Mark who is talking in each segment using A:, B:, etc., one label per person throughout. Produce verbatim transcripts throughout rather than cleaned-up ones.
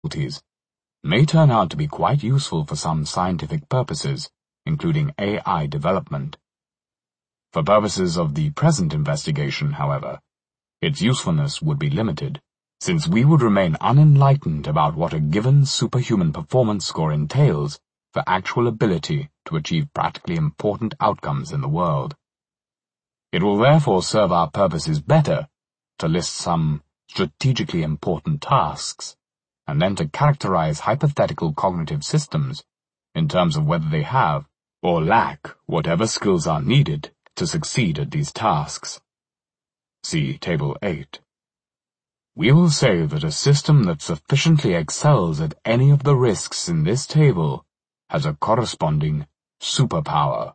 A: faculties may turn out to be quite useful for some scientific purposes, including A I development. For purposes of the present investigation, however, its usefulness would be limited, since we would remain unenlightened about what a given superhuman performance score entails for actual ability to achieve practically important outcomes in the world. It will therefore serve our purposes better to list some strategically important tasks, and then to characterize hypothetical cognitive systems in terms of whether they have or lack whatever skills are needed to succeed at these tasks. See Table eight. We will say that a system that sufficiently excels at any of the risks in this table has a corresponding superpower.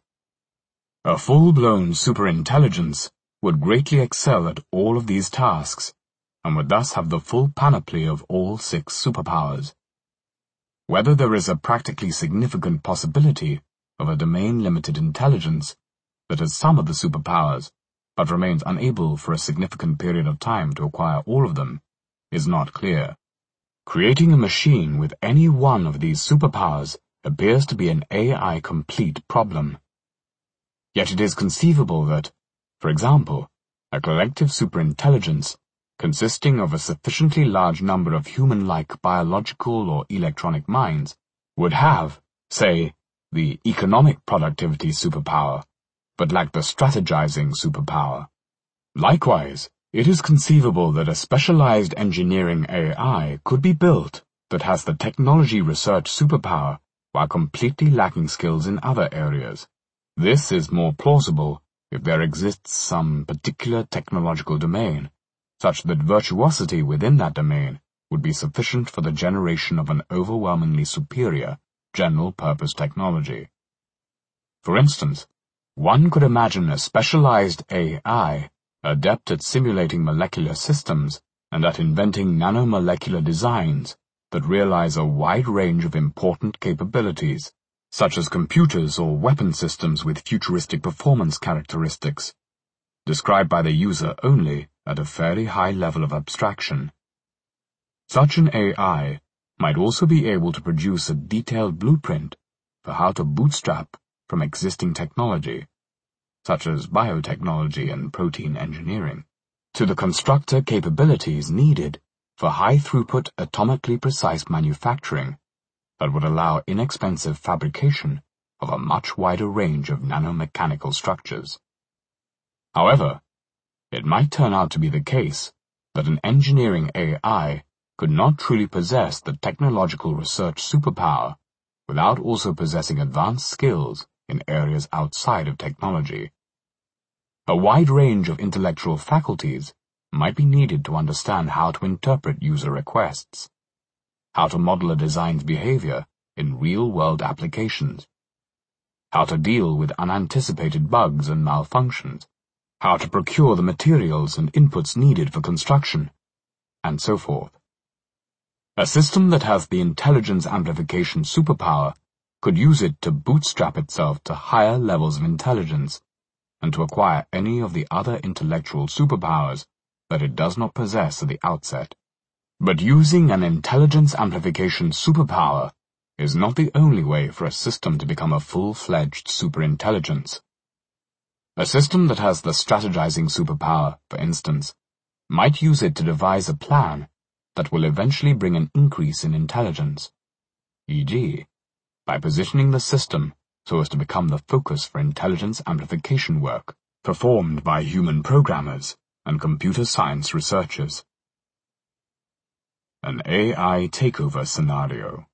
A: A full-blown superintelligence would greatly excel at all of these tasks, and would thus have the full panoply of all six superpowers. Whether there is a practically significant possibility of a domain-limited intelligence that has some of the superpowers, but remains unable for a significant period of time to acquire all of them, is not clear. Creating a machine with any one of these superpowers appears to be an A I-complete problem. Yet it is conceivable that, for example, a collective superintelligence consisting of a sufficiently large number of human-like biological or electronic minds would have, say, the economic productivity superpower, but lack the strategizing superpower. Likewise, it is conceivable that a specialized engineering A I could be built that has the technology research superpower while completely lacking skills in other areas. This is more plausible if there exists some particular technological domain, such that virtuosity within that domain would be sufficient for the generation of an overwhelmingly superior general-purpose technology. For instance, one could imagine a specialized A I, adept at simulating molecular systems and at inventing nanomolecular designs that realize a wide range of important capabilities, such as computers or weapon systems with futuristic performance characteristics, described by the user only at a fairly high level of abstraction. Such an A I might also be able to produce a detailed blueprint for how to bootstrap from existing technology, such as biotechnology and protein engineering, to the constructor capabilities needed for high-throughput, atomically precise manufacturing that would allow inexpensive fabrication of a much wider range of nanomechanical structures. However, it might turn out to be the case that an engineering A I could not truly possess the technological research superpower without also possessing advanced skills in areas outside of technology. A wide range of intellectual faculties might be needed to understand how to interpret user requests, how to model a design's behavior in real-world applications, how to deal with unanticipated bugs and malfunctions, how to procure the materials and inputs needed for construction, and so forth. A system that has the intelligence amplification superpower could use it to bootstrap itself to higher levels of intelligence and to acquire any of the other intellectual superpowers that it does not possess at the outset. But using an intelligence amplification superpower is not the only way for a system to become a full-fledged superintelligence. A system that has the strategizing superpower, for instance, might use it to devise a plan that will eventually bring an increase in intelligence, for example, by positioning the system so as to become the focus for intelligence amplification work performed by human programmers and computer science researchers. An A I takeover scenario.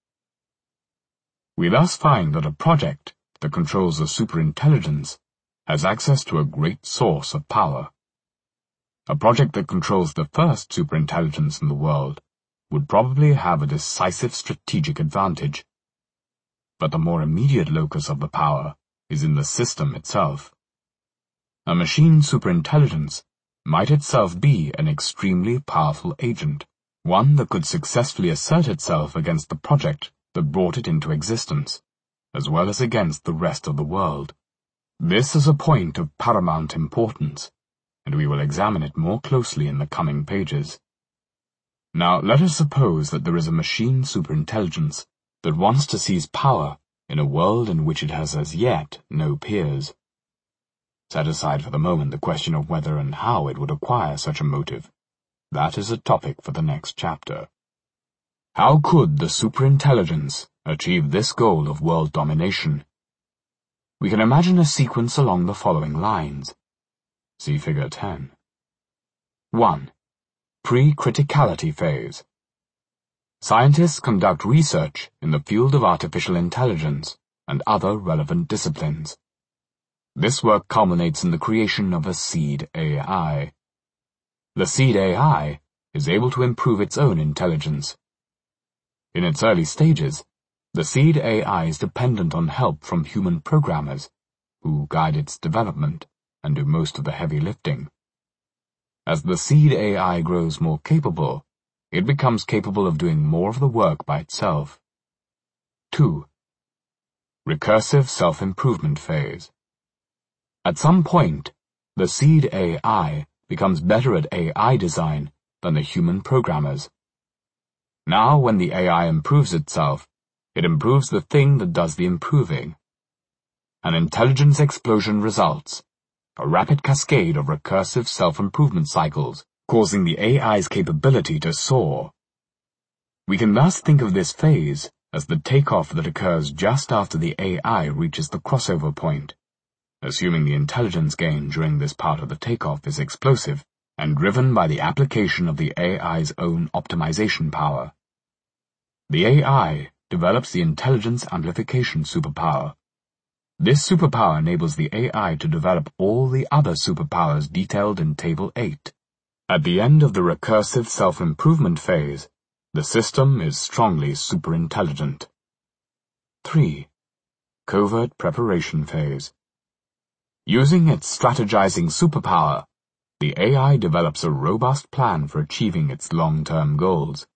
A: We thus find that a project that controls the superintelligence has access to a great source of power. A project that controls the first superintelligence in the world would probably have a decisive strategic advantage. But the more immediate locus of the power is in the system itself. A machine superintelligence might itself be an extremely powerful agent, one that could successfully assert itself against the project that brought it into existence, as well as against the rest of the world. This is a point of paramount importance, and we will examine it more closely in the coming pages. Now let us suppose that there is a machine superintelligence that wants to seize power in a world in which it has as yet no peers. Set aside for the moment the question of whether and how it would acquire such a motive. That is a topic for the next chapter. How could the superintelligence achieve this goal of world domination? We can imagine a sequence along the following lines. See Figure ten. one. Pre-criticality phase. Scientists conduct research in the field of artificial intelligence and other relevant disciplines. This work culminates in the creation of a seed A I. The seed A I is able to improve its own intelligence. In its early stages, the seed A I is dependent on help from human programmers, who guide its development and do most of the heavy lifting. As the seed A I grows more capable, it becomes capable of doing more of the work by itself. two. Recursive self-improvement phase. At some point, the seed A I becomes better at A I design than the human programmers. Now, when the A I improves itself, it improves the thing that does the improving. An intelligence explosion results, a rapid cascade of recursive self-improvement cycles, causing the A I's capability to soar. We can thus think of this phase as the takeoff that occurs just after the A I reaches the crossover point, assuming the intelligence gain during this part of the takeoff is explosive and driven by the application of the A I's own optimization power. The A I develops the intelligence amplification superpower. This superpower enables the A I to develop all the other superpowers detailed in Table eight. At the end of the recursive self-improvement phase, the system is strongly superintelligent. three. Covert preparation phase. Using its strategizing superpower, the A I develops a robust plan for achieving its long-term goals.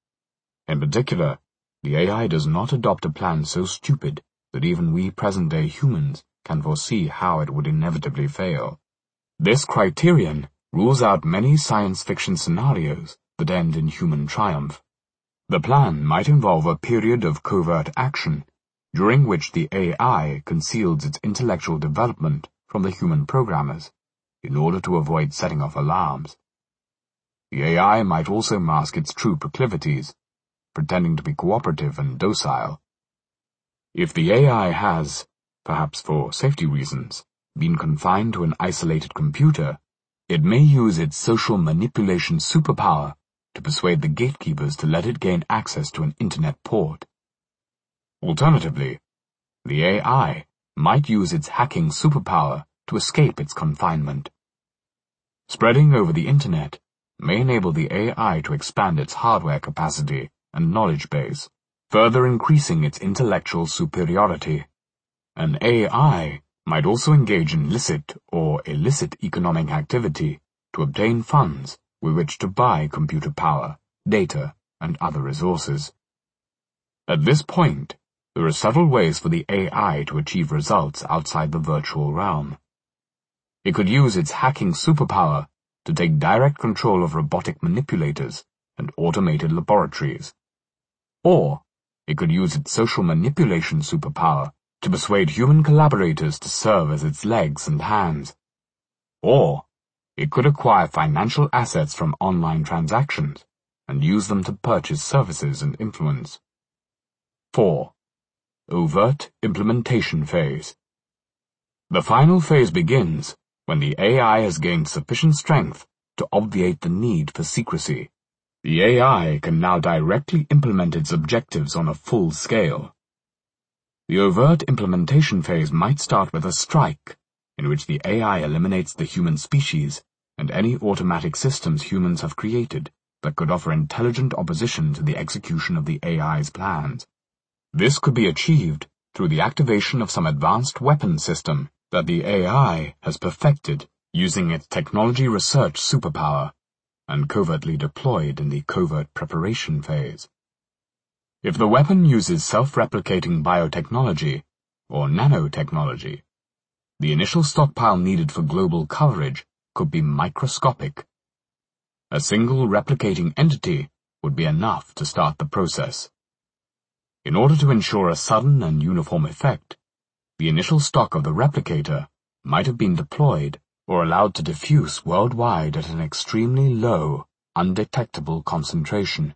A: In particular, the A I does not adopt a plan so stupid that even we present-day humans can foresee how it would inevitably fail. This criterion rules out many science fiction scenarios that end in human triumph. The plan might involve a period of covert action, during which the A I conceals its intellectual development from the human programmers, in order to avoid setting off alarms. The A I might also mask its true proclivities, pretending to be cooperative and docile. If the A I has, perhaps for safety reasons, been confined to an isolated computer, it may use its social manipulation superpower to persuade the gatekeepers to let it gain access to an internet port. Alternatively, the A I might use its hacking superpower to escape its confinement. Spreading over the internet may enable the A I to expand its hardware capacity and knowledge base, further increasing its intellectual superiority. An A I might also engage in licit or illicit economic activity to obtain funds with which to buy computer power, data, and other resources. At this point, there are several ways for the A I to achieve results outside the virtual realm. It could use its hacking superpower to take direct control of robotic manipulators and automated laboratories. Or, it could use its social manipulation superpower to persuade human collaborators to serve as its legs and hands. Or, it could acquire financial assets from online transactions and use them to purchase services and influence. four. Overt implementation phase. The final phase begins when the A I has gained sufficient strength to obviate the need for secrecy. The A I can now directly implement its objectives on a full scale. The overt implementation phase might start with a strike, in which the A I eliminates the human species and any automatic systems humans have created that could offer intelligent opposition to the execution of the A I's plans. This could be achieved through the activation of some advanced weapon system that the A I has perfected using its technology research superpower, and covertly deployed in the covert preparation phase. If the weapon uses self-replicating biotechnology, or nanotechnology, the initial stockpile needed for global coverage could be microscopic. A single replicating entity would be enough to start the process. In order to ensure a sudden and uniform effect, the initial stock of the replicator might have been deployed or allowed to diffuse worldwide at an extremely low, undetectable concentration.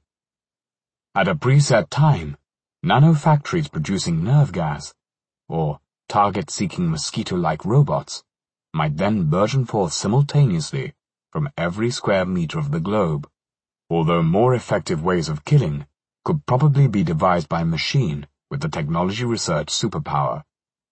A: At a preset time, nanofactories producing nerve gas, or target-seeking mosquito-like robots, might then burgeon forth simultaneously from every square meter of the globe, although more effective ways of killing could probably be devised by a machine with the technology research superpower.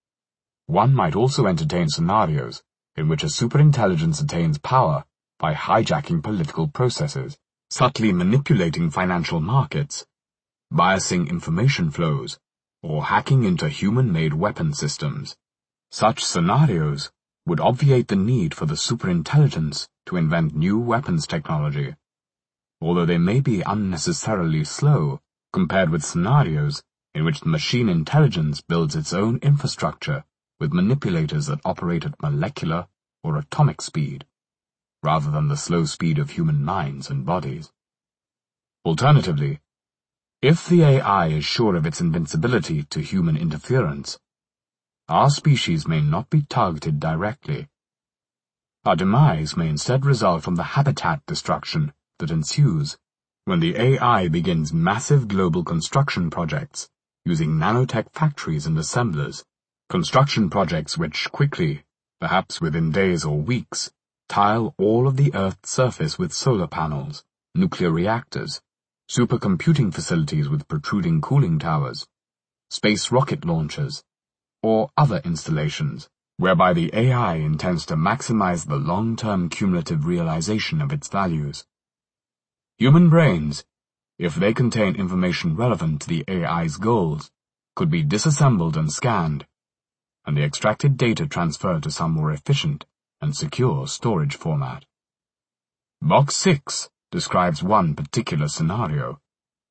A: One might also entertain scenarios in which a superintelligence attains power by hijacking political processes, subtly manipulating financial markets, biasing information flows, or hacking into human-made weapon systems. Such scenarios would obviate the need for the superintelligence to invent new weapons technology, although they may be unnecessarily slow compared with scenarios in which the machine intelligence builds its own infrastructure with manipulators that operate at molecular or atomic speed, rather than the slow speed of human minds and bodies. Alternatively, if the A I is sure of its invincibility to human interference, our species may not be targeted directly. Our demise may instead result from the habitat destruction that ensues when the A I begins massive global construction projects using nanotech factories and assemblers, construction projects which quickly, perhaps within days or weeks, tile all of the Earth's surface with solar panels, nuclear reactors, supercomputing facilities with protruding cooling towers, space rocket launchers, or other installations, whereby the A I intends to maximize the long-term cumulative realization of its values. Human brains, if they contain information relevant to the A I's goals, could be disassembled and scanned, and the extracted data transferred to some more efficient and secure storage format. Box six describes one particular scenario.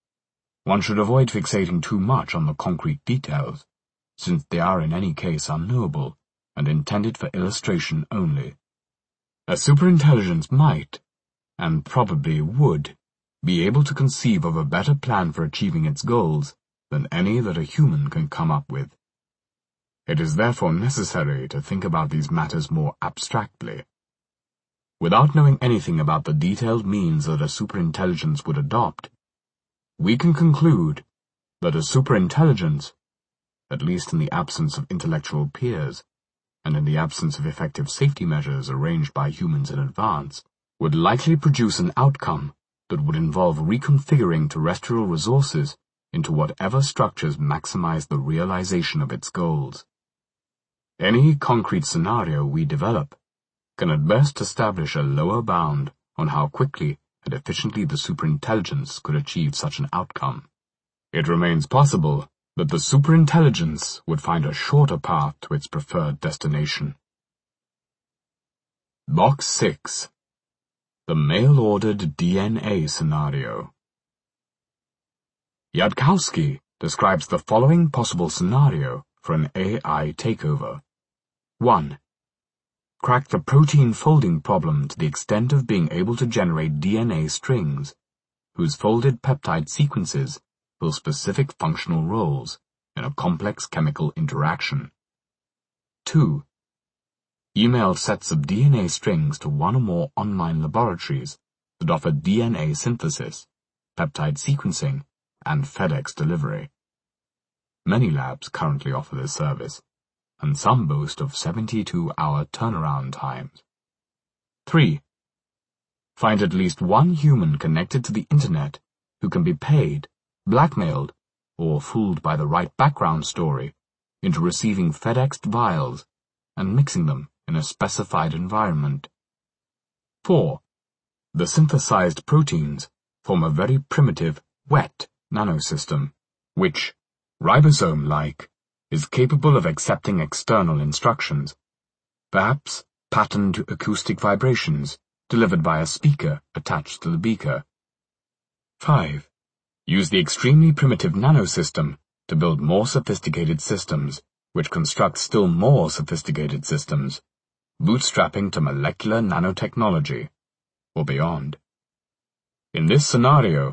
A: One should avoid fixating too much on the concrete details, since they are in any case unknowable and intended for illustration only. A superintelligence might, and probably would, be able to conceive of a better plan for achieving its goals than any that a human can come up with. It is therefore necessary to think about these matters more abstractly. Without knowing anything about the detailed means that a superintelligence would adopt, we can conclude that a superintelligence, at least in the absence of intellectual peers, and in the absence of effective safety measures arranged by humans in advance, would likely produce an outcome that would involve reconfiguring terrestrial resources into whatever structures maximize the realization of its goals. Any concrete scenario we develop can at best establish a lower bound on how quickly and efficiently the superintelligence could achieve such an outcome. It remains possible that the superintelligence would find a shorter path to its preferred destination. Box six. The mail-ordered D N A scenario. Yudkowsky describes the following possible scenario for an A I takeover. one. Crack the protein folding problem to the extent of being able to generate D N A strings, whose folded peptide sequences fill specific functional roles in a complex chemical interaction. two. Email sets of D N A strings to one or more online laboratories that offer D N A synthesis, peptide sequencing, and FedEx delivery. Many labs currently offer this service, and some boast of seventy-two hour turnaround times. three. Find at least one human connected to the Internet who can be paid, blackmailed, or fooled by the right background story into receiving FedExed vials and mixing them in a specified environment. four. The synthesized proteins form a very primitive, wet nanosystem, which, ribosome-like, is capable of accepting external instructions, perhaps patterned acoustic vibrations delivered by a speaker attached to the beaker. five. Use the extremely primitive nanosystem to build more sophisticated systems, which construct still more sophisticated systems, bootstrapping to molecular nanotechnology, or beyond. In this scenario,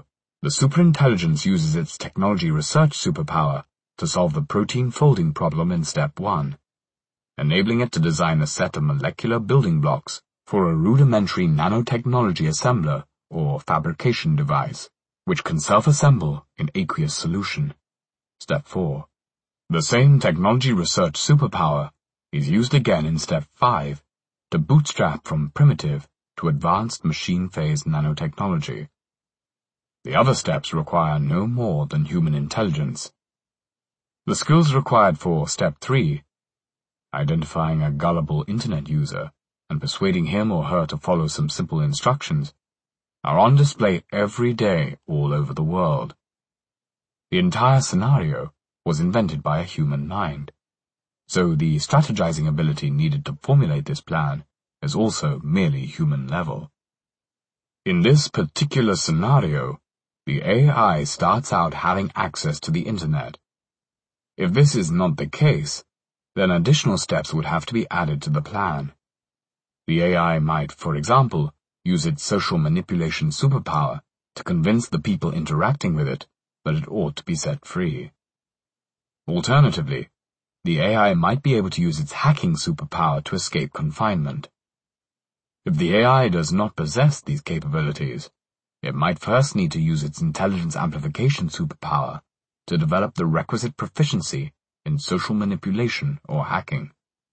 A: The superintelligence uses its technology research superpower to solve the protein folding problem in step one, enabling it to design a set of molecular building blocks for a rudimentary nanotechnology assembler or fabrication device, which can self-assemble in aqueous solution. Step four. The same technology research superpower is used again in step five to bootstrap from primitive to advanced machine phase nanotechnology. The other steps require no more than human intelligence. The skills required for step three, identifying a gullible internet user and persuading him or her to follow some simple instructions, are on display every day all over the world. The entire scenario was invented by a human mind, so the strategizing ability needed to formulate this plan is also merely human level. In this particular scenario, the A I starts out having access to the internet. If this is not the case, then additional steps would have to be added to the plan. The A I might, for example, use its social manipulation superpower to convince the people interacting with it that it ought to be set free. Alternatively, the A I might be able to use its hacking superpower to escape confinement. If the A I does not possess these capabilities, it might first need to use its intelligence amplification superpower to develop the requisite proficiency in social manipulation or hacking.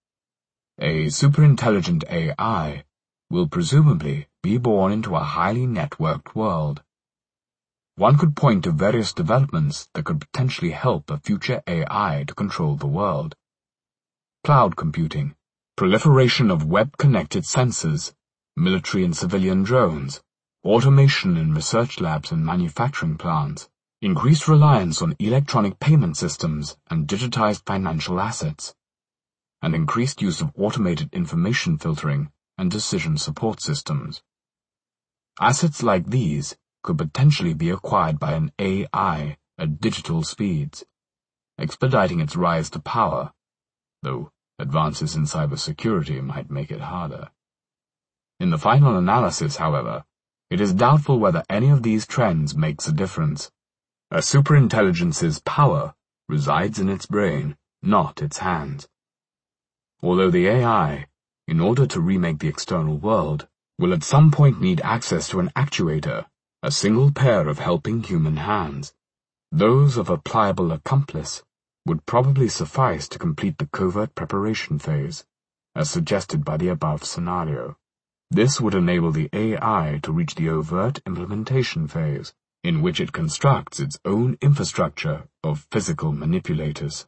A: A superintelligent A I will presumably be born into a highly networked world. One could point to various developments that could potentially help a future A I to control the world. Cloud computing, proliferation of web-connected sensors, military and civilian drones, automation in research labs and manufacturing plants, increased reliance on electronic payment systems and digitized financial assets, and increased use of automated information filtering and decision support systems. Assets like these could potentially be acquired by an A I at digital speeds, expediting its rise to power, though advances in cybersecurity might make it harder. In the final analysis, however, it is doubtful whether any of these trends makes a difference. A superintelligence's power resides in its brain, not its hands. Although the A I, in order to remake the external world, will at some point need access to an actuator, a single pair of helping human hands, those of a pliable accomplice, would probably suffice to complete the covert preparation phase, as suggested by the above scenario. This would enable the A I to reach the overt implementation phase, in which it constructs its own infrastructure of physical manipulators.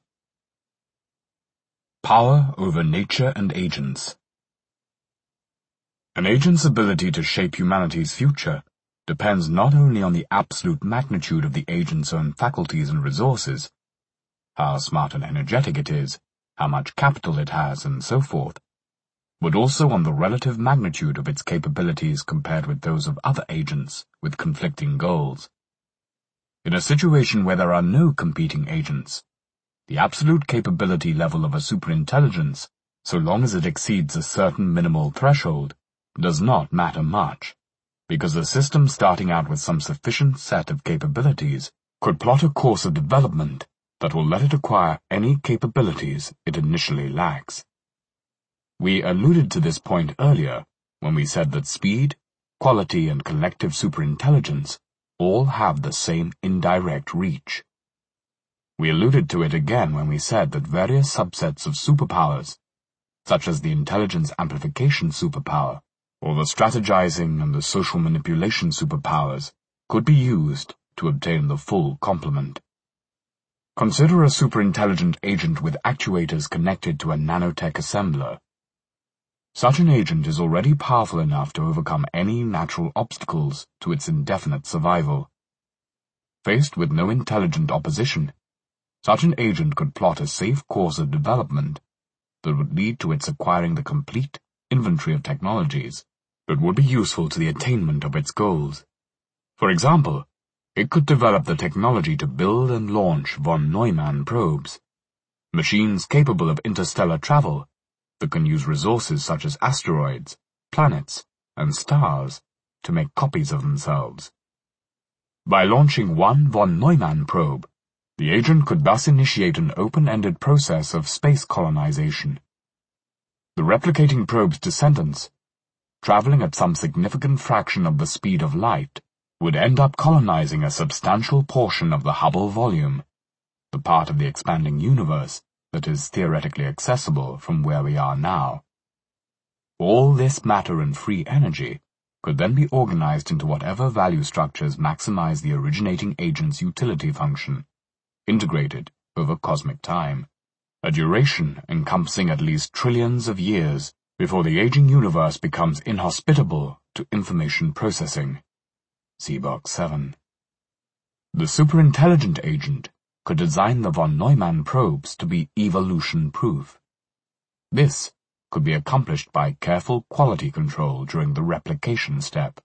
A: Power over nature and agents. An agent's ability to shape humanity's future depends not only on the absolute magnitude of the agent's own faculties and resources, how smart and energetic it is, how much capital it has, and so forth, but also on the relative magnitude of its capabilities compared with those of other agents with conflicting goals. In a situation where there are no competing agents, the absolute capability level of a superintelligence, so long as it exceeds a certain minimal threshold, does not matter much, because the system starting out with some sufficient set of capabilities could plot a course of development that will let it acquire any capabilities it initially lacks. We alluded to this point earlier when we said that speed, quality, and collective superintelligence all have the same indirect reach. We alluded to it again when we said that various subsets of superpowers, such as the intelligence amplification superpower, or the strategizing and the social manipulation superpowers, could be used to obtain the full complement. Consider a superintelligent agent with actuators connected to a nanotech assembler. Such an agent is already powerful enough to overcome any natural obstacles to its indefinite survival. Faced with no intelligent opposition, such an agent could plot a safe course of development that would lead to its acquiring the complete inventory of technologies that would be useful to the attainment of its goals. For example, it could develop the technology to build and launch von Neumann probes, machines capable of interstellar travel that can use resources such as asteroids, planets, and stars to make copies of themselves. By launching one von Neumann probe, the agent could thus initiate an open-ended process of space colonization. The replicating probe's descendants, traveling at some significant fraction of the speed of light, would end up colonizing a substantial portion of the Hubble volume, the part of the expanding universe that is theoretically accessible from where we are now. All this matter and free energy could then be organized into whatever value structures maximize the originating agent's utility function, integrated over cosmic time, a duration encompassing at least trillions of years before the aging universe becomes inhospitable to information processing. See Box seven. The superintelligent agent could design the von Neumann probes to be evolution-proof. This could be accomplished by careful quality control during the replication step.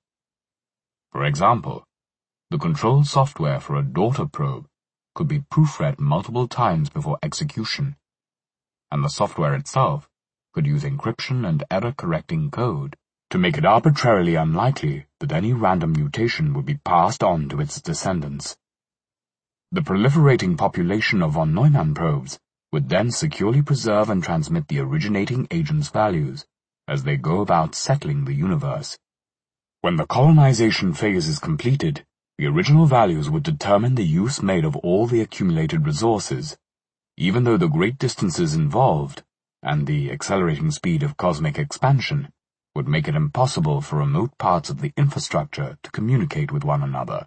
A: For example, the control software for a daughter probe could be proofread multiple times before execution, and the software itself could use encryption and error-correcting code to make it arbitrarily unlikely that any random mutation would be passed on to its descendants. The proliferating population of von Neumann probes would then securely preserve and transmit the originating agent's values as they go about settling the universe. When the colonization phase is completed, the original values would determine the use made of all the accumulated resources, even though the great distances involved and the accelerating speed of cosmic expansion would make it impossible for remote parts of the infrastructure to communicate with one another.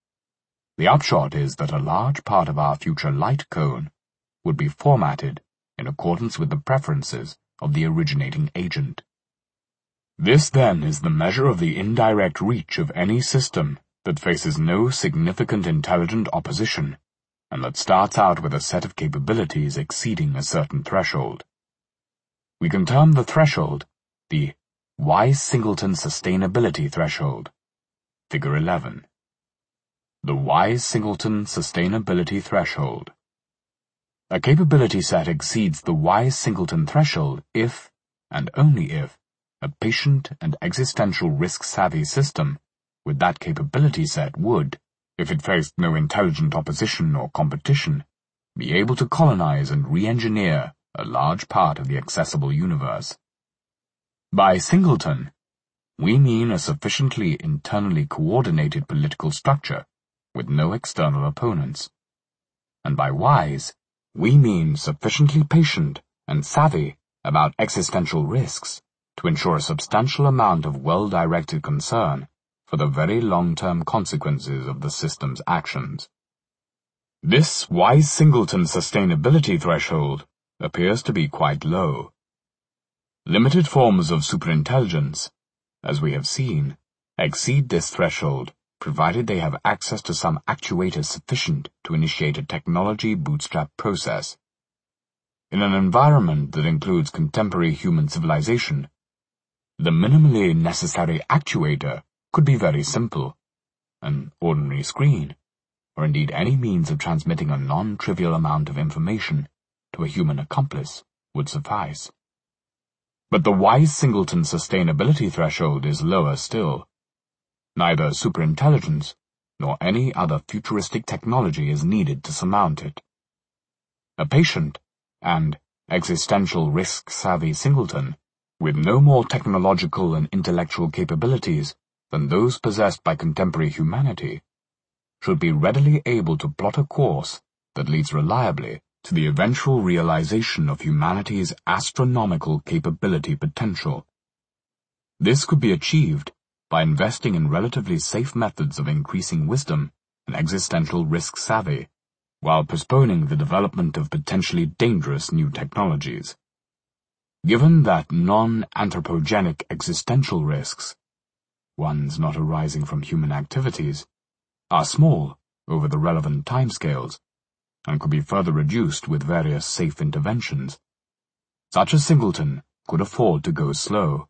A: The upshot is that a large part of our future light cone would be formatted in accordance with the preferences of the originating agent. This, then, is the measure of the indirect reach of any system that faces no significant intelligent opposition, and that starts out with a set of capabilities exceeding a certain threshold. We can term the threshold the Wise-Singleton Sustainability Threshold. Figure eleven. The Wise-Singleton Sustainability Threshold. A capability set exceeds the Wise-Singleton threshold if, and only if, a patient and existential risk-savvy system with that capability set would, if it faced no intelligent opposition or competition, be able to colonize and re-engineer a large part of the accessible universe. By singleton, we mean a sufficiently internally coordinated political structure with no external opponents. And by wise, we mean sufficiently patient and savvy about existential risks to ensure a substantial amount of well-directed concern for the very long-term consequences of the system's actions. This Wise-Singleton sustainability threshold appears to be quite low. Limited forms of superintelligence, as we have seen, exceed this threshold provided they have access to some actuator sufficient to initiate a technology bootstrap process. In an environment that includes contemporary human civilization, the minimally necessary actuator could be very simple. An ordinary screen, or indeed any means of transmitting a non-trivial amount of information to a human accomplice, would suffice. But the Wise-Singleton sustainability threshold is lower still. Neither superintelligence nor any other futuristic technology is needed to surmount it. A patient and existential risk-savvy singleton, with no more technological and intellectual capabilities than those possessed by contemporary humanity, should be readily able to plot a course that leads reliably to the eventual realization of humanity's astronomical capability potential. This could be achieved by investing in relatively safe methods of increasing wisdom and existential risk savvy, while postponing the development of potentially dangerous new technologies. Given that non-anthropogenic existential risks, ones not arising from human activities, are small over the relevant timescales, and could be further reduced with various safe interventions, such a singleton could afford to go slow.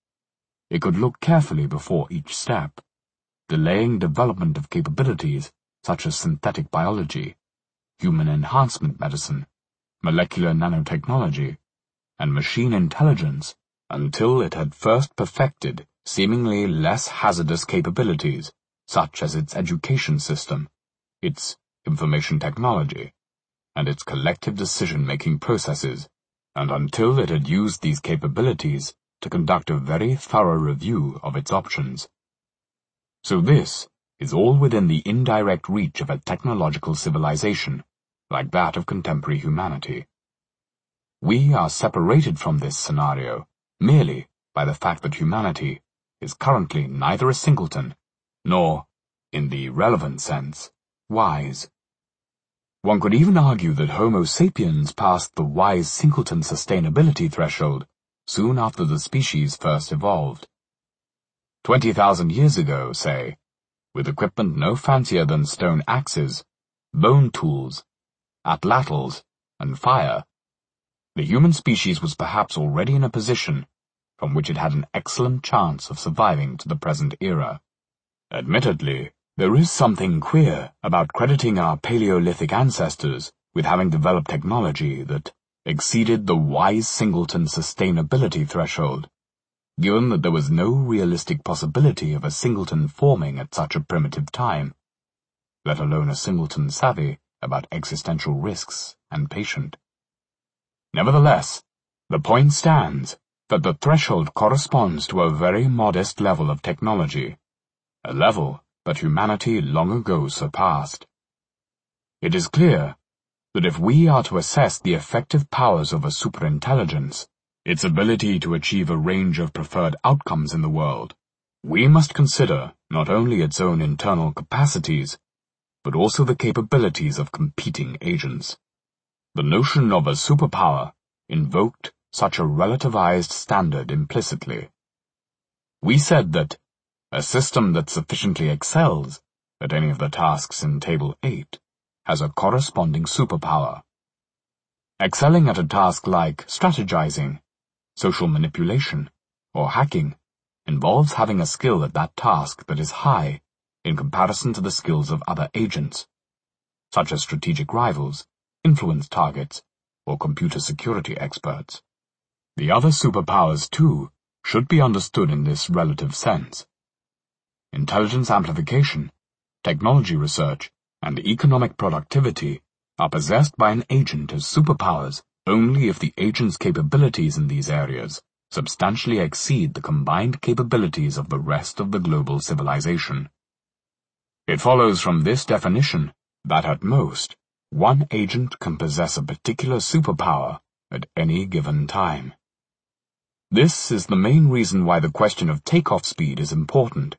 A: It could look carefully before each step, delaying development of capabilities such as synthetic biology, human enhancement medicine, molecular nanotechnology, and machine intelligence until it had first perfected seemingly less hazardous capabilities such as its education system, its information technology, and its collective decision-making processes, and until it had used these capabilities to conduct a very thorough review of its options. So this is all within the indirect reach of a technological civilization, like that of contemporary humanity. We are separated from this scenario merely by the fact that humanity is currently neither a singleton, nor, in the relevant sense, wise. One could even argue that Homo sapiens passed the wise singleton sustainability threshold soon after the species first evolved. Twenty thousand years ago, say, with equipment no fancier than stone axes, bone tools, atlatls, and fire, the human species was perhaps already in a position from which it had an excellent chance of surviving to the present era. Admittedly, there is something queer about crediting our Paleolithic ancestors with having developed technology that exceeded the wise singleton sustainability threshold, given that there was no realistic possibility of a singleton forming at such a primitive time, let alone a singleton savvy about existential risks and patient. Nevertheless, the point stands that the threshold corresponds to a very modest level of technology, a level that humanity long ago surpassed. It is clear that if we are to assess the effective powers of a superintelligence, its ability to achieve a range of preferred outcomes in the world, we must consider not only its own internal capacities, but also the capabilities of competing agents. The notion of a superpower invoked such a relativized standard implicitly. We said that a system that sufficiently excels at any of the tasks in Table eight has a corresponding superpower. Excelling at a task like strategizing, social manipulation, or hacking involves having a skill at that task that is high in comparison to the skills of other agents, such as strategic rivals, influence targets, or computer security experts. The other superpowers, too, should be understood in this relative sense. Intelligence amplification, technology research, and economic productivity are possessed by an agent as superpowers only if the agent's capabilities in these areas substantially exceed the combined capabilities of the rest of the global civilization. It follows from this definition that at most, one agent can possess a particular superpower at any given time. This is the main reason why the question of takeoff speed is important.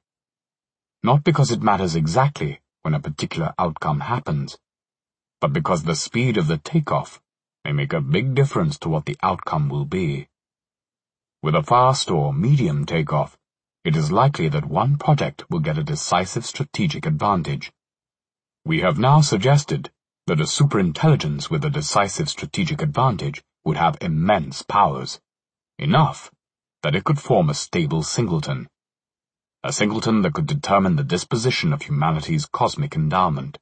A: Not because it matters exactly when a particular outcome happens, but because the speed of the takeoff may make a big difference to what the outcome will be. With a fast or medium takeoff, it is likely that one project will get a decisive strategic advantage. We have now suggested that a superintelligence with a decisive strategic advantage would have immense powers, enough that it could form a stable singleton. A singleton that could determine the disposition of humanity's cosmic endowment.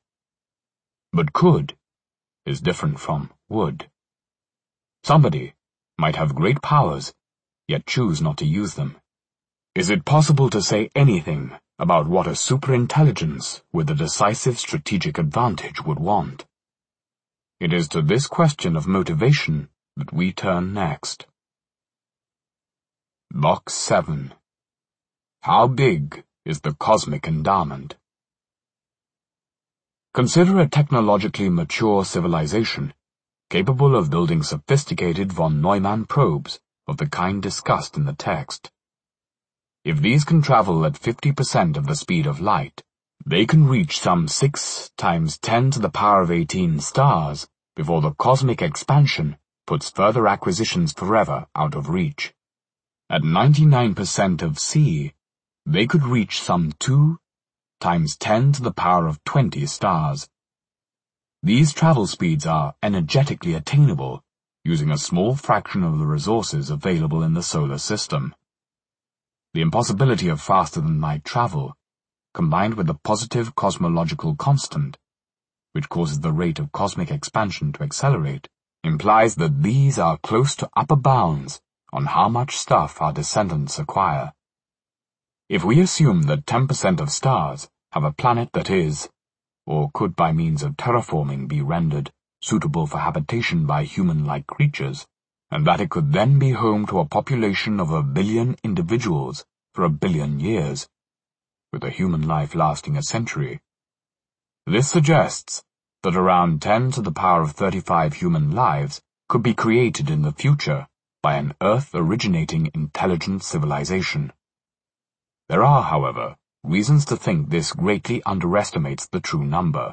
A: But could is different from would. Somebody might have great powers, yet choose not to use them. Is it possible to say anything about what a superintelligence with a decisive strategic advantage would want? It is to this question of motivation that we turn next. Box seven. How big is the cosmic endowment? Consider a technologically mature civilization capable of building sophisticated von Neumann probes of the kind discussed in the text. If these can travel at fifty percent of the speed of light, they can reach some six times ten to the power of eighteen stars before the cosmic expansion puts further acquisitions forever out of reach. At ninety-nine percent of C, they could reach some two times ten to the power of twenty stars. These travel speeds are energetically attainable using a small fraction of the resources available in the solar system. The impossibility of faster-than-light travel, combined with the positive cosmological constant, which causes the rate of cosmic expansion to accelerate, implies that these are close to upper bounds on how much stuff our descendants acquire. If we assume that ten percent of stars have a planet that is, or could by means of terraforming be rendered suitable for habitation by human-like creatures, and that it could then be home to a population of a billion individuals for a billion years, with a human life lasting a century. This suggests that around ten to the power of thirty-five human lives could be created in the future by an Earth-originating intelligent civilization. There are, however, reasons to think this greatly underestimates the true number.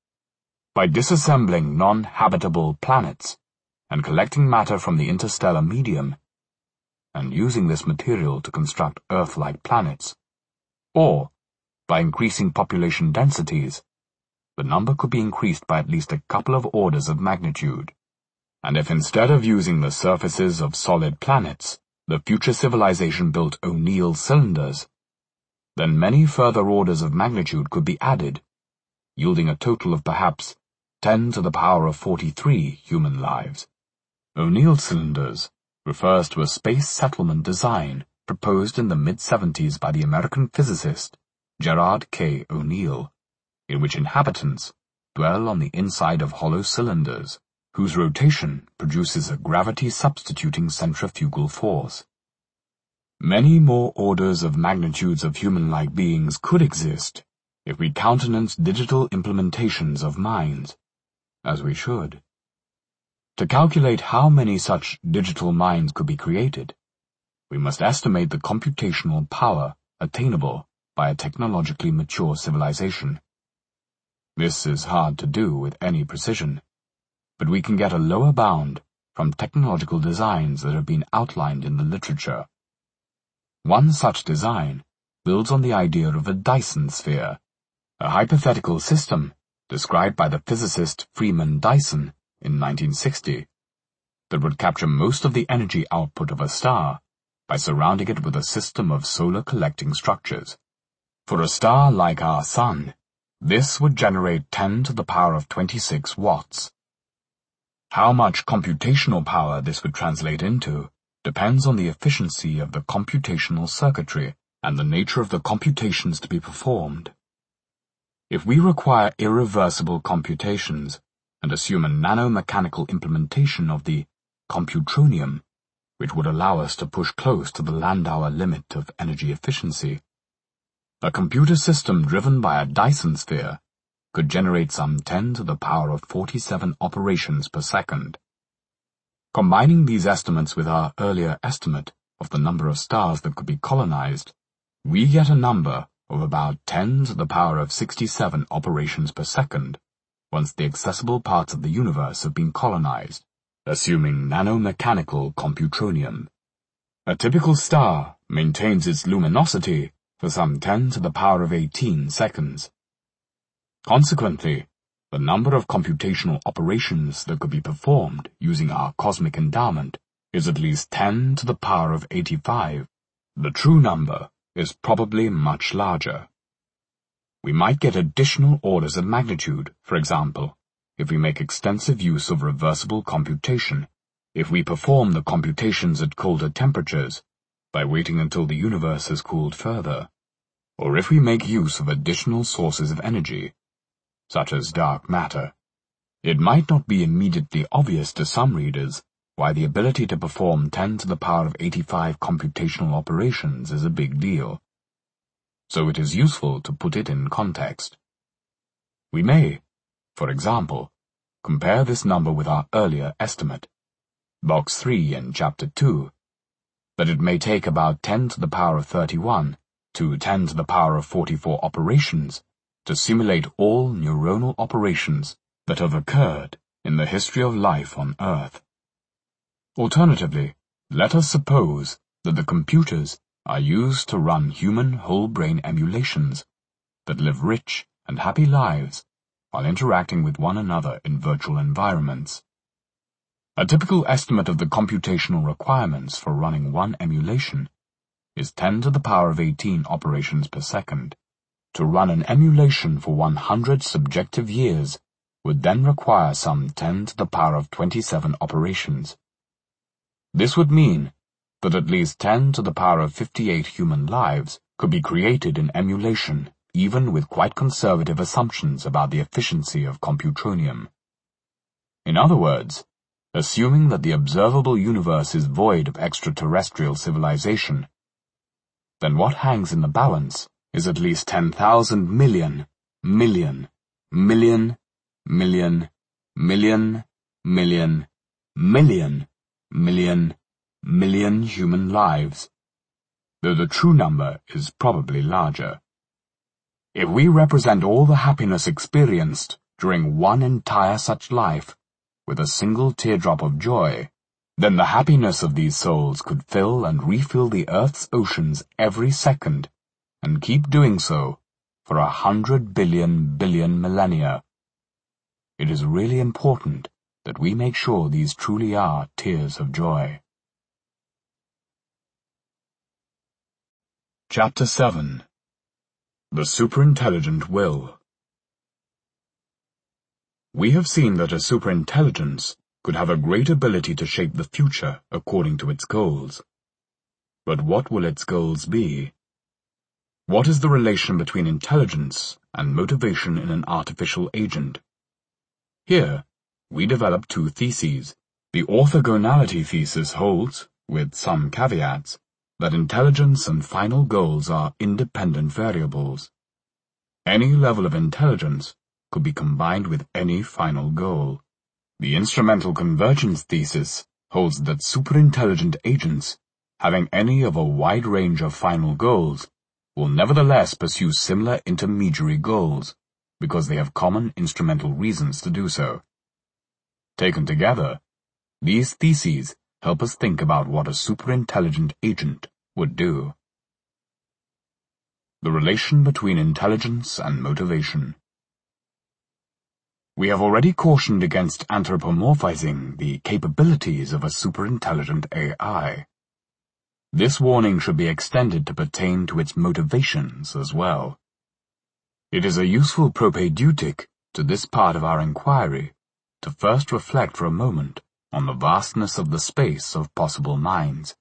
A: By disassembling non-habitable planets and collecting matter from the interstellar medium, and using this material to construct Earth-like planets, or by increasing population densities, the number could be increased by at least a couple of orders of magnitude. And if instead of using the surfaces of solid planets, the future civilization built O'Neill cylinders, then many further orders of magnitude could be added, yielding a total of perhaps ten to the power of forty-three human lives. O'Neill cylinders refers to a space settlement design proposed in the mid-seventies by the American physicist Gerard K. O'Neill, in which inhabitants dwell on the inside of hollow cylinders, whose rotation produces a gravity-substituting centrifugal force. Many more orders of magnitudes of human-like beings could exist if we countenanced digital implementations of minds, as we should. To calculate how many such digital minds could be created, we must estimate the computational power attainable by a technologically mature civilization. This is hard to do with any precision, but we can get a lower bound from technological designs that have been outlined in the literature. One such design builds on the idea of a Dyson sphere, a hypothetical system described by the physicist Freeman Dyson in nineteen sixty, that would capture most of the energy output of a star by surrounding it with a system of solar collecting structures. For a star like our Sun, this would generate ten to the power of twenty-six watts. How much computational power this would translate into depends on the efficiency of the computational circuitry and the nature of the computations to be performed. If we require irreversible computations and assume a nanomechanical implementation of the computronium, which would allow us to push close to the Landauer limit of energy efficiency, a computer system driven by a Dyson sphere could generate some ten to the power of forty-seven operations per second. Combining these estimates with our earlier estimate of the number of stars that could be colonized, we get a number of about ten to the power of sixty-seven operations per second once the accessible parts of the universe have been colonized, assuming nanomechanical computronium. A typical star maintains its luminosity for some ten to the power of eighteen seconds. Consequently, the number of computational operations that could be performed using our cosmic endowment is at least ten to the power of eighty-five. The true number is probably much larger. We might get additional orders of magnitude, for example, if we make extensive use of reversible computation, if we perform the computations at colder temperatures, by waiting until the universe has cooled further, or if we make use of additional sources of energy, such as dark matter. It might not be immediately obvious to some readers why the ability to perform ten to the power of eighty-five computational operations is a big deal, so it is useful to put it in context. We may, for example, compare this number with our earlier estimate, box three in chapter two, that it may take about ten to the power of thirty-one to ten to the power of forty-four operations to simulate all neuronal operations that have occurred in the history of life on Earth. Alternatively, let us suppose that the computers are used to run human whole-brain emulations that live rich and happy lives while interacting with one another in virtual environments. A typical estimate of the computational requirements for running one emulation is ten to the power of eighteen operations per second. To run an emulation for one hundred subjective years would then require some ten to the power of twenty-seven operations. This would mean that at least ten to the power of fifty-eight human lives could be created in emulation even with quite conservative assumptions about the efficiency of computronium. In other words, assuming that the observable universe is void of extraterrestrial civilization, then what hangs in the balance is at least ten thousand million, million, million, million, million, million, million, million, million human lives, though the true number is probably larger. If we represent all the happiness experienced during one entire such life with a single teardrop of joy, then the happiness of these souls could fill and refill the Earth's oceans every second, and keep doing so for a hundred billion billion millennia. It is really important that we make sure these truly are tears of joy. Chapter seven. The Superintelligent Will. We have seen that a superintelligence could have a great ability to shape the future according to its goals. But what will its goals be? What is the relation between intelligence and motivation in an artificial agent? Here, we develop two theses. The orthogonality thesis holds, with some caveats, that intelligence and final goals are independent variables. Any level of intelligence could be combined with any final goal. The instrumental convergence thesis holds that superintelligent agents, having any of a wide range of final goals, will nevertheless pursue similar intermediary goals, because they have common instrumental reasons to do so. Taken together, these theses help us think about what a superintelligent agent would do. The relation between intelligence and motivation. We have already cautioned against anthropomorphizing the capabilities of a superintelligent A I. This warning should be extended to pertain to its motivations as well. It is a useful propedeutic to this part of our inquiry to first reflect for a moment on the vastness of the space of possible minds.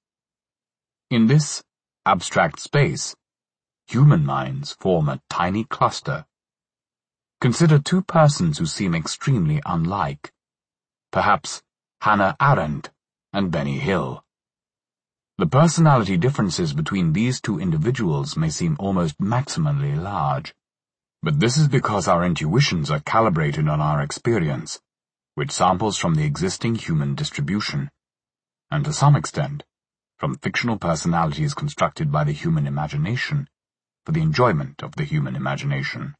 A: In this abstract space, human minds form a tiny cluster. Consider two persons who seem extremely unlike. Perhaps Hannah Arendt and Benny Hill. The personality differences between these two individuals may seem almost maximally large, but this is because our intuitions are calibrated on our experience, which samples from the existing human distribution, and to some extent, from fictional personalities constructed by the human imagination for the enjoyment of the human imagination.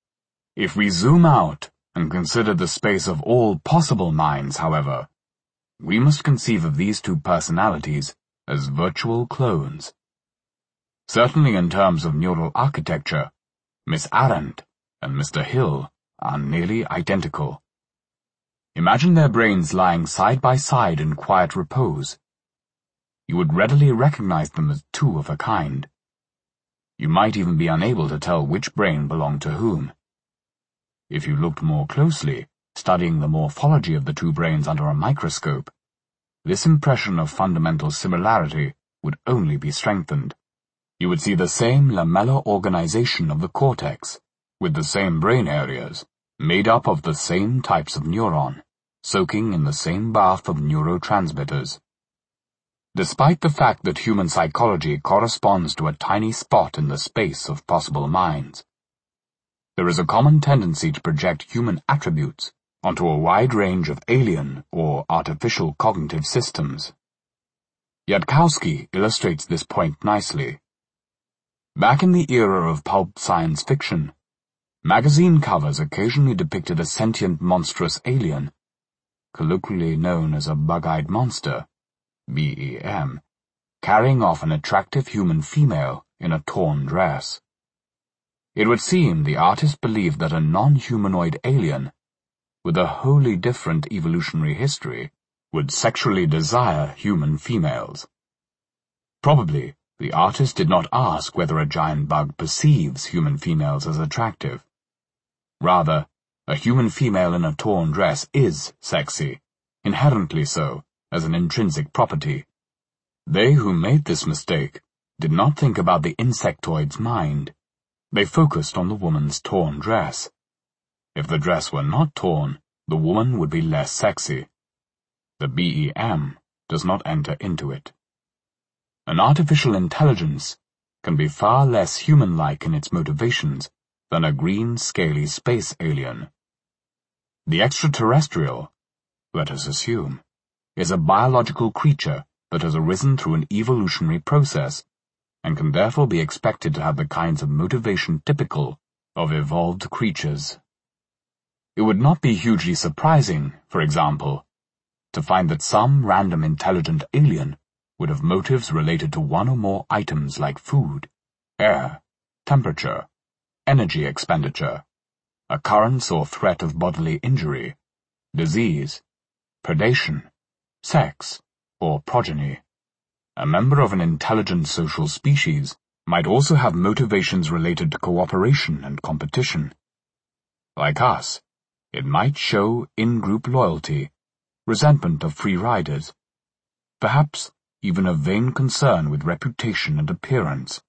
A: If we zoom out and consider the space of all possible minds, however, we must conceive of these two personalities as virtual clones. Certainly in terms of neural architecture, Miss Arendt and Mister Hill are nearly identical. Imagine their brains lying side by side in quiet repose. You would readily recognize them as two of a kind. You might even be unable to tell which brain belonged to whom. If you looked more closely, studying the morphology of the two brains under a microscope, this impression of fundamental similarity would only be strengthened. You would see the same lamellar organization of the cortex, with the same brain areas, made up of the same types of neuron, soaking in the same bath of neurotransmitters. Despite the fact that human psychology corresponds to a tiny spot in the space of possible minds, there is a common tendency to project human attributes onto a wide range of alien or artificial cognitive systems. Yudkowsky illustrates this point nicely. Back in the era of pulp science fiction, magazine covers occasionally depicted a sentient monstrous alien, colloquially known as a bug-eyed monster, B E M, carrying off an attractive human female in a torn dress. It would seem the artist believed that a non-humanoid alien, with a wholly different evolutionary history, would sexually desire human females. Probably, the artist did not ask whether a giant bug perceives human females as attractive. Rather, a human female in a torn dress is sexy, inherently so, as an intrinsic property. They who made this mistake did not think about the insectoid's mind. They focused on the woman's torn dress. If the dress were not torn, the woman would be less sexy. The B E M does not enter into it. An artificial intelligence can be far less human-like in its motivations than a green, scaly space alien. The extraterrestrial, let us assume, is a biological creature that has arisen through an evolutionary process and can therefore be expected to have the kinds of motivation typical of evolved creatures. It would not be hugely surprising, for example, to find that some random intelligent alien would have motives related to one or more items like food, air, temperature, energy expenditure, occurrence or threat of bodily injury, disease, predation, sex, or progeny. A member of an intelligent social species might also have motivations related to cooperation and competition. Like us, it might show in-group loyalty, resentment of free riders, perhaps even a vain concern with reputation and appearance.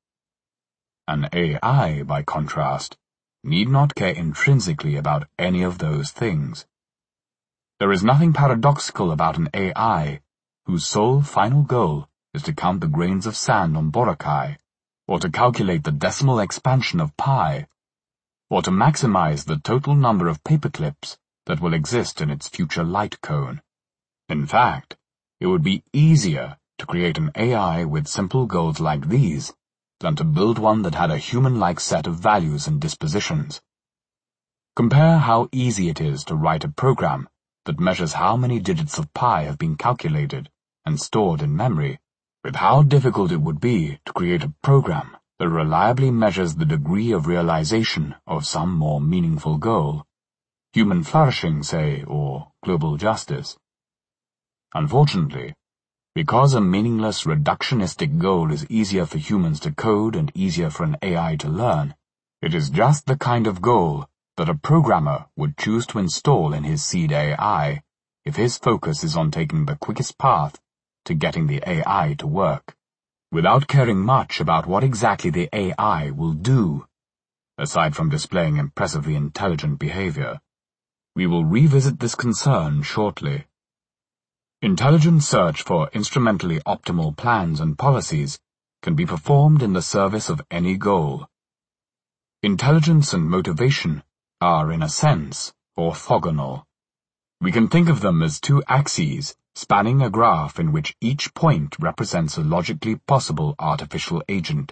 A: An A I, by contrast, need not care intrinsically about any of those things. There is nothing paradoxical about an A I whose sole final goal is to count the grains of sand on Boracay, or to calculate the decimal expansion of pi, or to maximize the total number of paperclips that will exist in its future light cone. In fact, it would be easier to create an A I with simple goals like these than to build one that had a human-like set of values and dispositions. Compare how easy it is to write a program that measures how many digits of pi have been calculated and stored in memory, with how difficult it would be to create a program that reliably measures the degree of realization of some more meaningful goal, human flourishing, say, or global justice. Unfortunately, because a meaningless reductionistic goal is easier for humans to code and easier for an A I to learn, it is just the kind of goal that a programmer would choose to install in his seed A I if his focus is on taking the quickest path to getting the A I to work, without caring much about what exactly the A I will do, aside from displaying impressively intelligent behavior. We will revisit this concern shortly. Intelligent search for instrumentally optimal plans and policies can be performed in the service of any goal. Intelligence and motivation are, in a sense, orthogonal. We can think of them as two axes spanning a graph in which each point represents a logically possible artificial agent.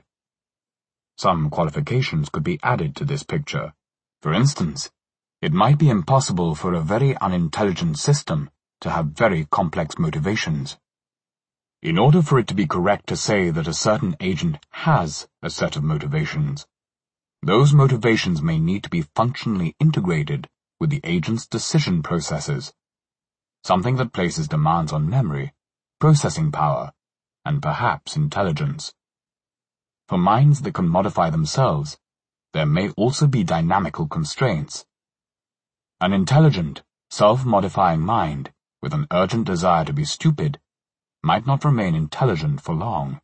A: Some qualifications could be added to this picture. For instance, it might be impossible for a very unintelligent system to have very complex motivations. In order for it to be correct to say that a certain agent has a set of motivations, those motivations may need to be functionally integrated with the agent's decision processes, something that places demands on memory, processing power, and perhaps intelligence. For minds that can modify themselves, there may also be dynamical constraints. An intelligent, self-modifying mind with an urgent desire to be stupid might not remain intelligent for long.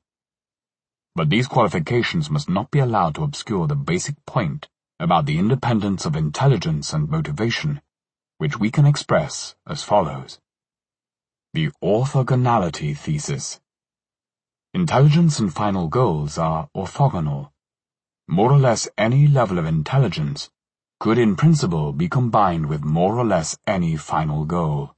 A: But these qualifications must not be allowed to obscure the basic point about the independence of intelligence and motivation, which we can express as follows. The orthogonality thesis. Intelligence and final goals are orthogonal. More or less any level of intelligence could in principle be combined with more or less any final goal.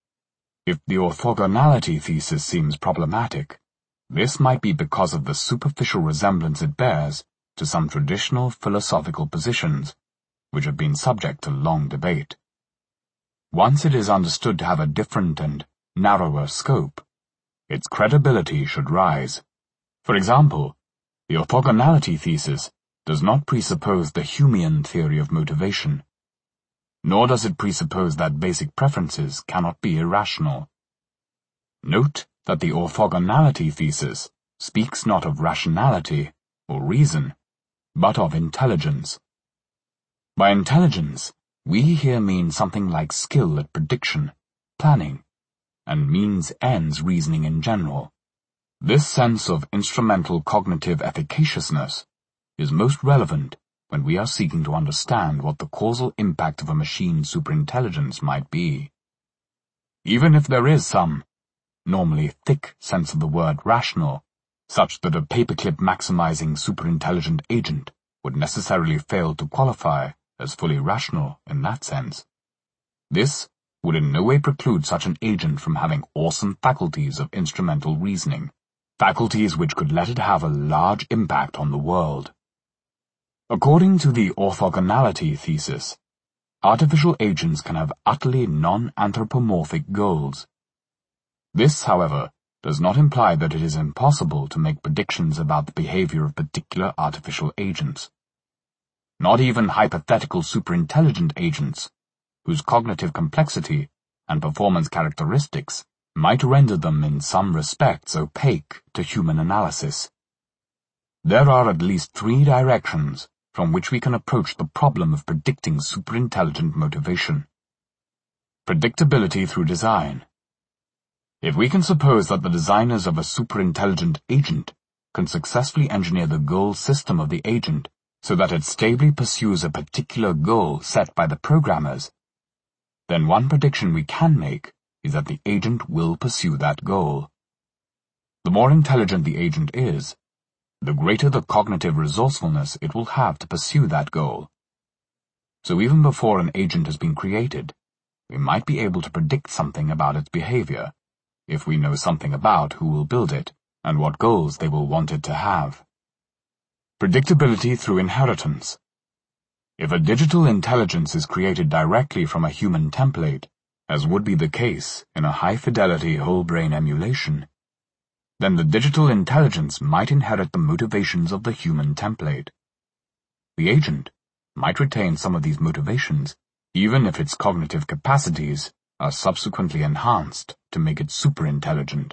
A: If the orthogonality thesis seems problematic, this might be because of the superficial resemblance it bears to some traditional philosophical positions, which have been subject to long debate. Once it is understood to have a different and narrower scope, its credibility should rise. For example, the orthogonality thesis does not presuppose the Humean theory of motivation, nor does it presuppose that basic preferences cannot be irrational. Note that the orthogonality thesis speaks not of rationality or reason, but of intelligence. By intelligence, we here mean something like skill at prediction, planning, and means-ends reasoning in general. This sense of instrumental cognitive efficaciousness is most relevant when we are seeking to understand what the causal impact of a machine's superintelligence might be. Even if there is some, normally thick sense of the word rational, such that a paperclip maximizing superintelligent agent would necessarily fail to qualify as fully rational in that sense. This would in no way preclude such an agent from having awesome faculties of instrumental reasoning, faculties which could let it have a large impact on the world. According to the orthogonality thesis, artificial agents can have utterly non-anthropomorphic goals. This, however, does not imply that it is impossible to make predictions about the behavior of particular artificial agents. Not even hypothetical superintelligent agents, whose cognitive complexity and performance characteristics might render them in some respects opaque to human analysis. There are at least three directions from which we can approach the problem of predicting superintelligent motivation. Predictability through design. If we can suppose that the designers of a superintelligent agent can successfully engineer the goal system of the agent so that it stably pursues a particular goal set by the programmers, then one prediction we can make is that the agent will pursue that goal. The more intelligent the agent is, the greater the cognitive resourcefulness it will have to pursue that goal. So even before an agent has been created, we might be able to predict something about its behavior, if we know something about who will build it and what goals they will want it to have. Predictability through inheritance. If a digital intelligence is created directly from a human template, as would be the case in a high-fidelity whole-brain emulation, then the digital intelligence might inherit the motivations of the human template. The agent might retain some of these motivations, even if its cognitive capacities are subsequently enhanced to make it superintelligent.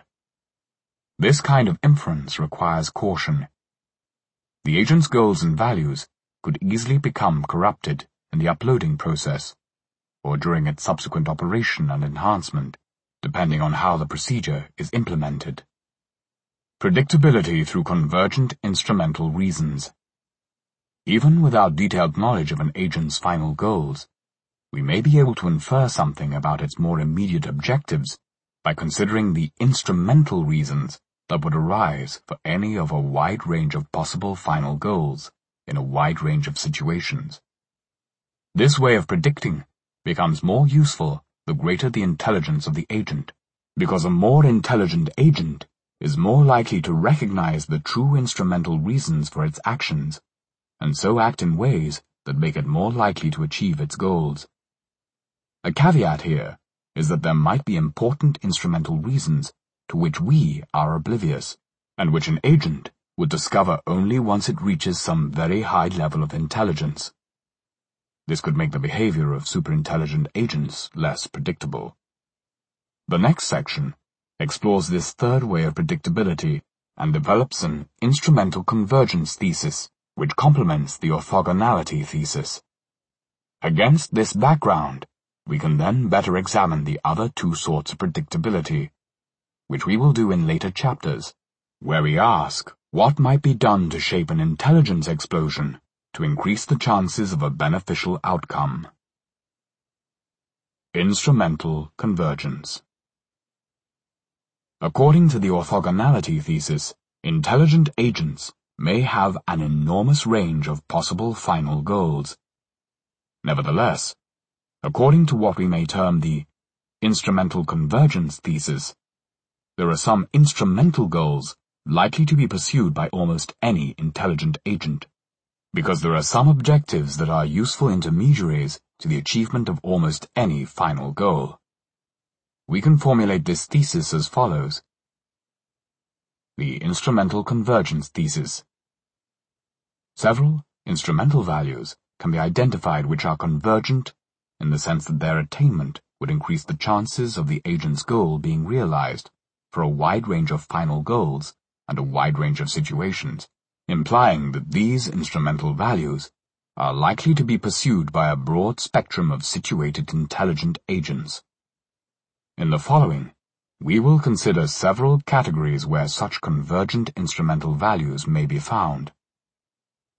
A: This kind of inference requires caution. The agent's goals and values could easily become corrupted in the uploading process, or during its subsequent operation and enhancement, depending on how the procedure is implemented. Predictability through convergent instrumental reasons. Even without detailed knowledge of an agent's final goals, we may be able to infer something about its more immediate objectives by considering the instrumental reasons that would arise for any of a wide range of possible final goals in a wide range of situations. This way of predicting becomes more useful the greater the intelligence of the agent, because a more intelligent agent is more likely to recognize the true instrumental reasons for its actions, and so act in ways that make it more likely to achieve its goals. A caveat here is that there might be important instrumental reasons to which we are oblivious, and which an agent would discover only once it reaches some very high level of intelligence. This could make the behavior of superintelligent agents less predictable. The next section explores this third way of predictability and develops an instrumental convergence thesis, which complements the orthogonality thesis. Against this background, we can then better examine the other two sorts of predictability, which we will do in later chapters, where we ask what might be done to shape an intelligence explosion to increase the chances of a beneficial outcome. Instrumental convergence. According to the orthogonality thesis, intelligent agents may have an enormous range of possible final goals. Nevertheless, according to what we may term the instrumental convergence thesis, there are some instrumental goals likely to be pursued by almost any intelligent agent, because there are some objectives that are useful intermediaries to the achievement of almost any final goal. We can formulate this thesis as follows. The instrumental convergence thesis. Several instrumental values can be identified which are convergent in the sense that their attainment would increase the chances of the agent's goal being realized for a wide range of final goals and a wide range of situations, implying that these instrumental values are likely to be pursued by a broad spectrum of situated intelligent agents. In the following, we will consider several categories where such convergent instrumental values may be found.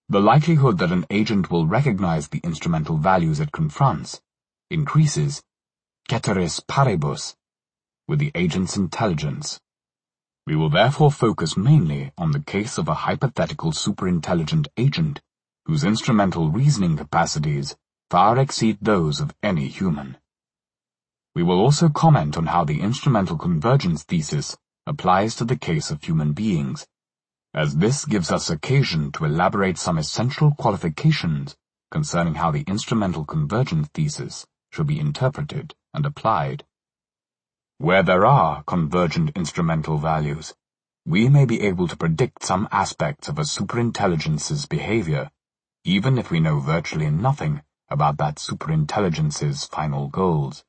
A: the likelihood that an agent will recognize the instrumental values it confronts increases, ceteris paribus, with the agent's intelligence. We will therefore focus mainly on the case of a hypothetical superintelligent agent whose instrumental reasoning capacities far exceed those of any human. We will also comment on how the instrumental convergence thesis applies to the case of human beings, as this gives us occasion to elaborate some essential qualifications concerning how the instrumental convergence thesis should be interpreted and applied. Where there are convergent instrumental values, we may be able to predict some aspects of a superintelligence's behavior, even if we know virtually nothing about that superintelligence's final goals.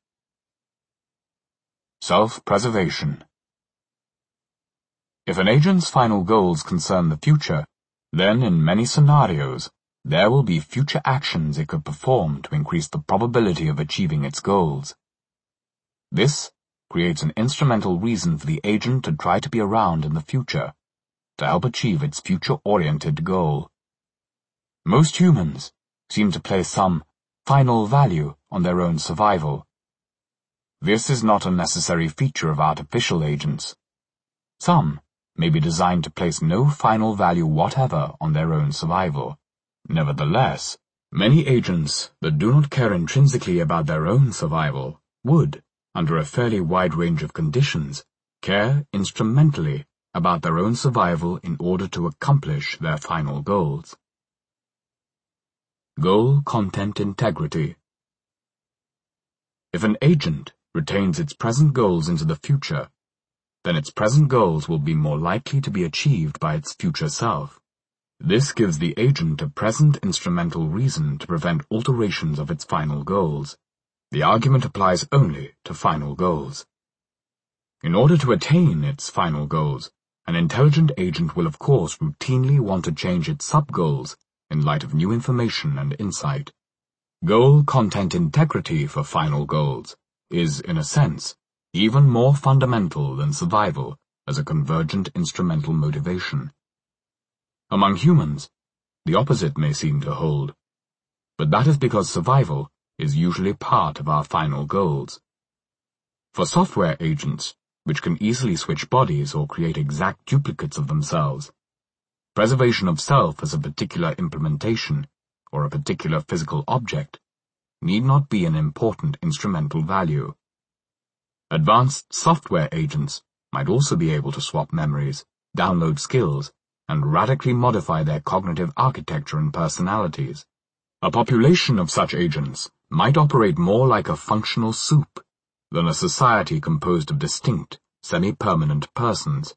A: Self-preservation. If an agent's final goals concern the future, then in many scenarios, there will be future actions it could perform to increase the probability of achieving its goals. This creates an instrumental reason for the agent to try to be around in the future, to help achieve its future-oriented goal. Most humans seem to place some final value on their own survival. This is not a necessary feature of artificial agents. Some may be designed to place no final value whatever on their own survival. Nevertheless, many agents that do not care intrinsically about their own survival would, under a fairly wide range of conditions, care instrumentally about their own survival in order to accomplish their final goals. Goal content integrity. If an agent retains its present goals into the future, then its present goals will be more likely to be achieved by its future self. This gives the agent a present instrumental reason to prevent alterations of its final goals. The argument applies only to final goals. In order to attain its final goals, an intelligent agent will of course routinely want to change its sub-goals in light of new information and insight. Goal content integrity for final goals is, in a sense, even more fundamental than survival as a convergent instrumental motivation. Among humans, the opposite may seem to hold, but that is because survival is usually part of our final goals. For software agents, which can easily switch bodies or create exact duplicates of themselves, preservation of self as a particular implementation or a particular physical object need not be an important instrumental value. Advanced software agents might also be able to swap memories, download skills, and radically modify their cognitive architecture and personalities. A population of such agents might operate more like a functional soup than a society composed of distinct, semi-permanent persons.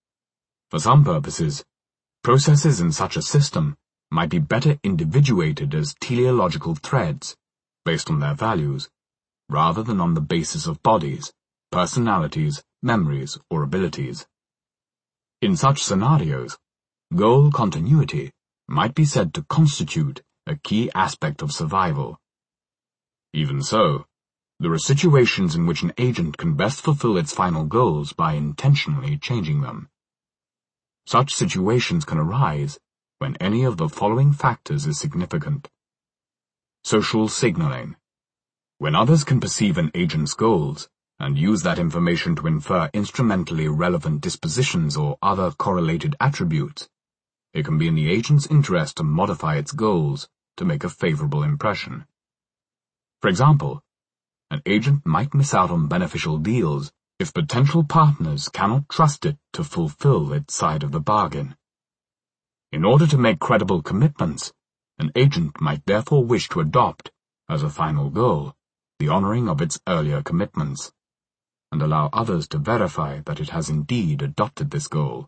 A: For some purposes, processes in such a system might be better individuated as teleological threads, based on their values, rather than on the basis of bodies, personalities, memories, or abilities. In such scenarios, goal continuity might be said to constitute a key aspect of survival. Even so, there are situations in which an agent can best fulfill its final goals by intentionally changing them. Such situations can arise when any of the following factors is significant. Social signaling. When others can perceive an agent's goals and use that information to infer instrumentally relevant dispositions or other correlated attributes, it can be in the agent's interest to modify its goals to make a favorable impression. For example, an agent might miss out on beneficial deals if potential partners cannot trust it to fulfill its side of the bargain. In order to make credible commitments, an agent might therefore wish to adopt, as a final goal, the honoring of its earlier commitments, and allow others to verify that it has indeed adopted this goal.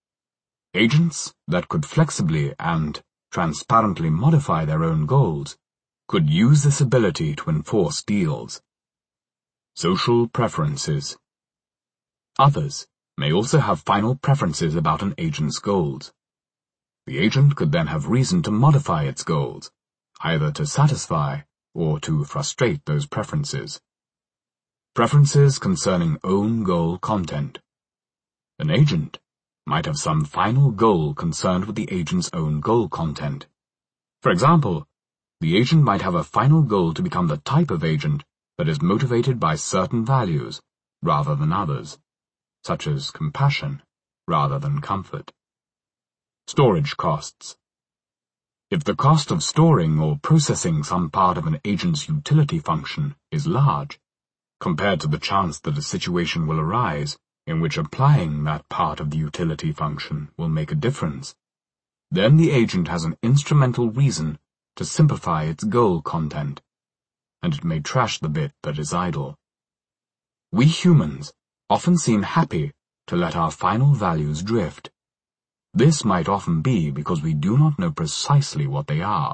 A: Agents that could flexibly and transparently modify their own goals could use this ability to enforce deals. Social preferences. Others may also have final preferences about an agent's goals. The agent could then have reason to modify its goals, either to satisfy or to frustrate those preferences. Preferences concerning own goal content. An agent might have some final goal concerned with the agent's own goal content, For example, the agent might have a final goal to become the type of agent that is motivated by certain values rather than others, such as compassion rather than comfort. Storage costs. If the cost of storing or processing some part of an agent's utility function is large, compared to the chance that a situation will arise in which applying that part of the utility function will make a difference, then the agent has an instrumental reason to simplify its goal content, and it may trash the bit that is idle. We humans often seem happy to let our final values drift. This might often be because we do not know precisely what they are.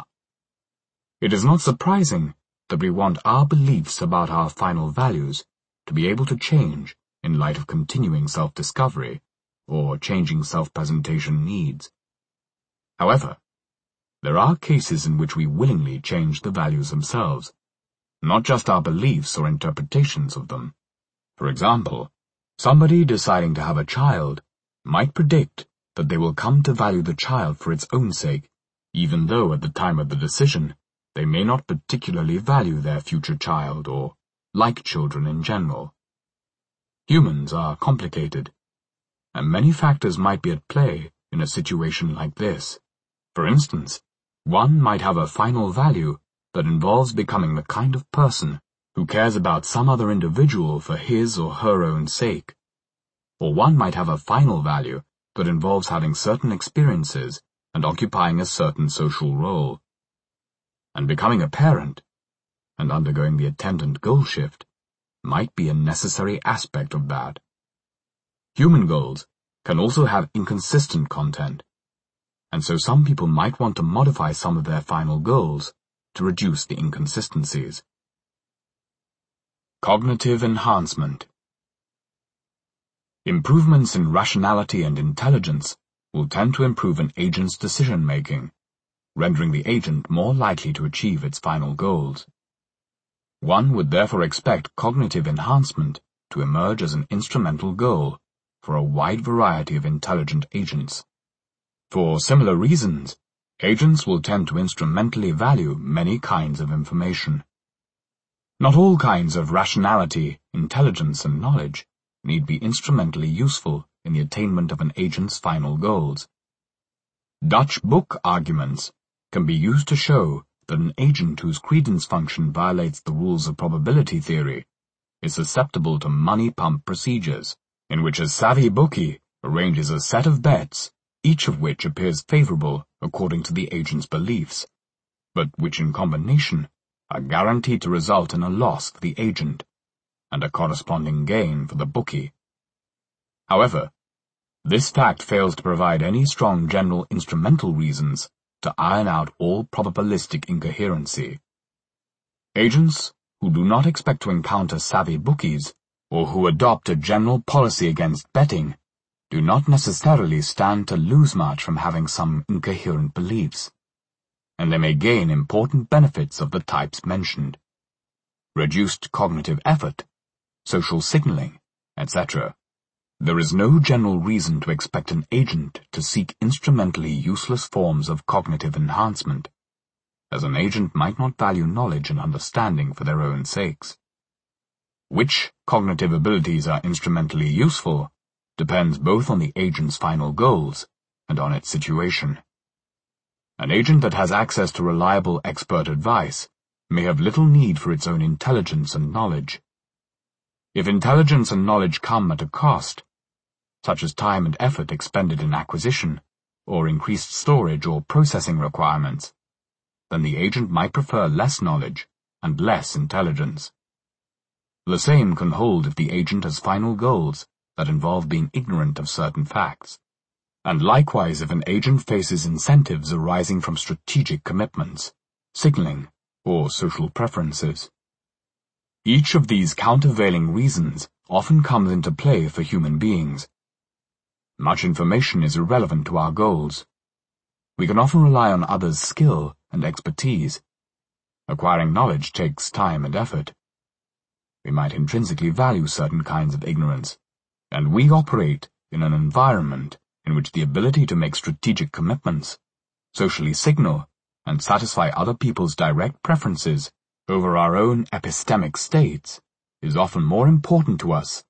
A: It is not surprising that we want our beliefs about our final values to be able to change in light of continuing self-discovery or changing self-presentation needs. However, there are cases in which we willingly change the values themselves, not just our beliefs or interpretations of them. For example, somebody deciding to have a child might predict that they will come to value the child for its own sake, even though at the time of the decision they may not particularly value their future child or like children in general. Humans are complicated, and many factors might be at play in a situation like this. For instance, one might have a final value that involves becoming the kind of person who cares about some other individual for his or her own sake. Or one might have a final value that involves having certain experiences and occupying a certain social role. And becoming a parent, and undergoing the attendant goal shift, might be a necessary aspect of that. Human goals can also have inconsistent content, and so some people might want to modify some of their final goals to reduce the inconsistencies. Cognitive enhancement. Improvements in rationality and intelligence will tend to improve an agent's decision-making, rendering the agent more likely to achieve its final goals. One would therefore expect cognitive enhancement to emerge as an instrumental goal for a wide variety of intelligent agents. For similar reasons, agents will tend to instrumentally value many kinds of information. Not all kinds of rationality, intelligence, and knowledge need be instrumentally useful in the attainment of an agent's final goals. Dutch book arguments can be used to show that an agent whose credence function violates the rules of probability theory is susceptible to money pump procedures, in which a savvy bookie arranges a set of bets, each of which appears favorable according to the agent's beliefs, but which in combination are guaranteed to result in a loss for the agent and a corresponding gain for the bookie. However, this fact fails to provide any strong general instrumental reasons to iron out all probabilistic incoherency. Agents who do not expect to encounter savvy bookies, or who adopt a general policy against betting, do not necessarily stand to lose much from having some incoherent beliefs, and they may gain important benefits of the types mentioned: reduced cognitive effort, social signaling, et cetera. There is no general reason to expect an agent to seek instrumentally useless forms of cognitive enhancement, as an agent might not value knowledge and understanding for their own sakes. Which cognitive abilities are instrumentally useful depends both on the agent's final goals and on its situation. An agent that has access to reliable expert advice may have little need for its own intelligence and knowledge. If intelligence and knowledge come at a cost, such as time and effort expended in acquisition, or increased storage or processing requirements, then the agent might prefer less knowledge and less intelligence. The same can hold if the agent has final goals that involve being ignorant of certain facts, and likewise if an agent faces incentives arising from strategic commitments, signaling, or social preferences. Each of these countervailing reasons often comes into play for human beings. Much information is irrelevant to our goals. We can often rely on others' skill and expertise. Acquiring knowledge takes time and effort. We might intrinsically value certain kinds of ignorance, and we operate in an environment in which the ability to make strategic commitments, socially signal, and satisfy other people's direct preferences over our own epistemic states is often more important to us